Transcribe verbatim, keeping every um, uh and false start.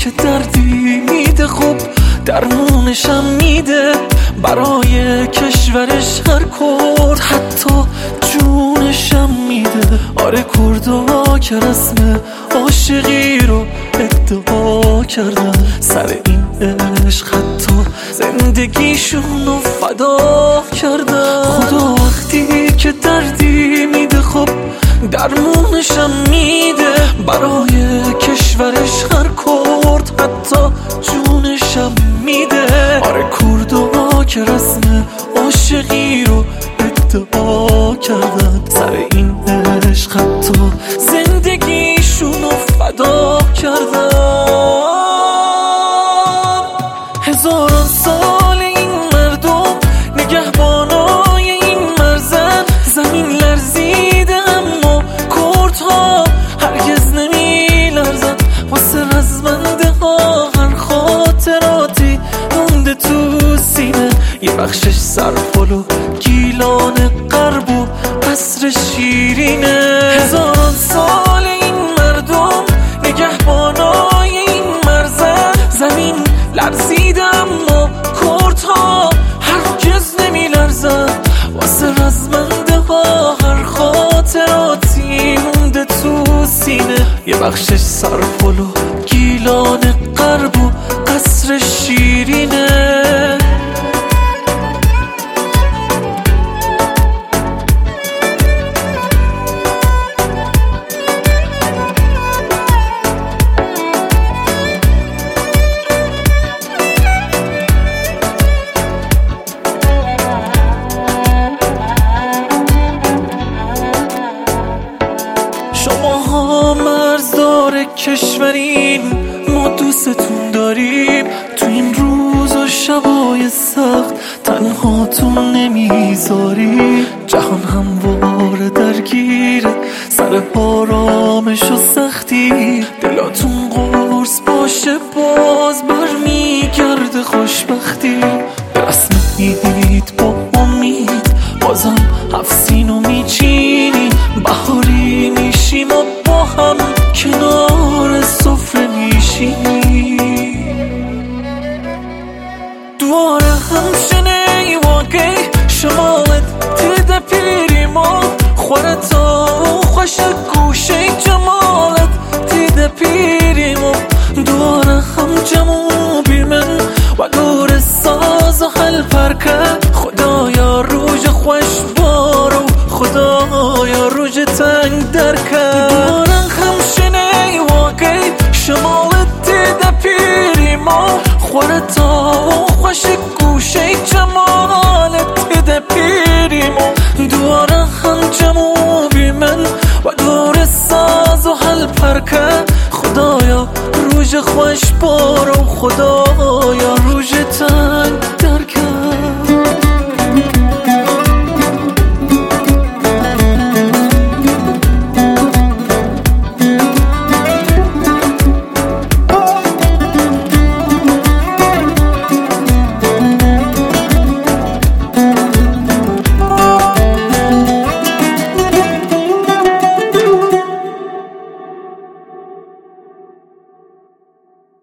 که دردی میده خوب درمونشم میده، برای کشورش هر کرد حتی جونشم میده. آره کردا که رسم عاشقی رو ادعا کردن، سر این عشق حتی زندگیشون رو فدا کردن. خدا وقتی که دردی میده خب درمونشم میده، برای کشورش هر کرد حتی جونشم میده. آره کردا که رسم عاشقی رو ادعا کردن، سر این عشق حتی زندگیشون رو فدا کردن. هزاران سال این مردم نگهبانای این مرزن، زمین لرزیده اما کردها هرگز نمی لرزن. واسه رزمنده ها هر خاطراتی مونده تو سینه، یه بخشش سرپل و گیلان غرب و قصر شیرینه. هزاران سال این مردم نگهبانای این مرزن، زمین لرزیده اما کردها هرگز نمی لرزن. واسه رزمنده ها هر خاطراتی مونده تو سینه، یه بخشش سرپل و گیلان غرب و قصر شیرینه. شماها مرزدار کشورین، ما دوستتون داریم. تو این روز و شبای سخت تنهاتون نمیذاریم. جهان همواره درگیره سر آرامش و سختی، دلاتون قرص باشه باز برمیگرده خوشبختی. به رسم عید با امید بازم هفسینو میچینی، بهاری میشیم و با هم کنار سفره میشینی. دواره همشنه واقعی شمالت تیده پیریم و خورتا و خوش گوشه جمالت تیده پیریم و دواره هم جمو بیمن و دور ساز و حل پرکه. خدایا روژ خوش بارو، خدایا روژ تنگ درکه. دواره همشنه واقعی شمالت تیده پیریم و خورتا و خوش گوشه جمالت تیده پیریم و دواره هم جمو بیمن و دور ساز و حل پرکه. خدایا روژ خوش بارو، خدایا روژ تنگ درکه.